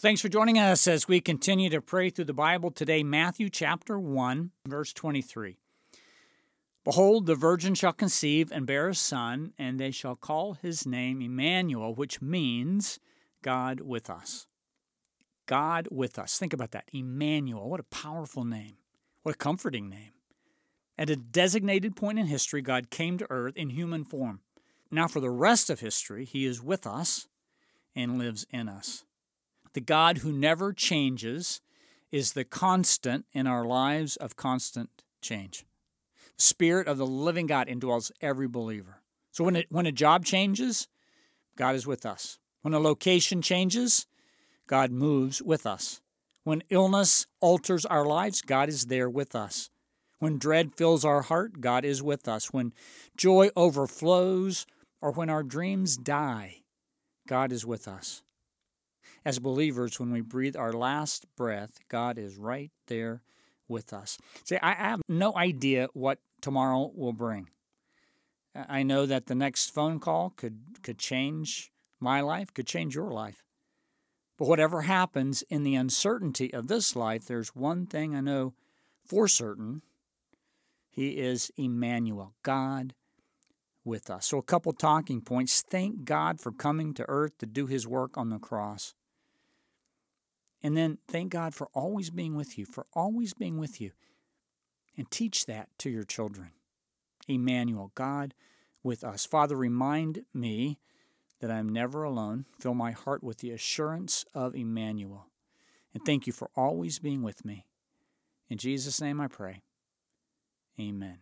Thanks for joining us as we continue to pray through the Bible today. Matthew chapter 1, verse 23. Behold, the virgin shall conceive and bear a son, and they shall call his name Emmanuel, which means God with us. God with us. Think about that. Emmanuel. What a powerful name. What a comforting name. At a designated point in history, God came to earth in human form. Now for the rest of history, he is with us and lives in us. The God who never changes is the constant in our lives of constant change. The Spirit of the living God indwells every believer. So when a job changes, God is with us. When a location changes, God moves with us. When illness alters our lives, God is there with us. When dread fills our heart, God is with us. When joy overflows or when our dreams die, God is with us. As believers, when we breathe our last breath, God is right there with us. See, I have no idea what tomorrow will bring. I know that the next phone call could change my life, could change your life. But whatever happens in the uncertainty of this life, there's one thing I know for certain. He is Emmanuel, God with us. So a couple talking points. Thank God for coming to earth to do his work on the cross. And then thank God for always being with you, And teach that to your children. Emmanuel, God with us. Father, remind me that I'm never alone. Fill my heart with the assurance of Emmanuel. And thank you for always being with me. In Jesus' name I pray. Amen.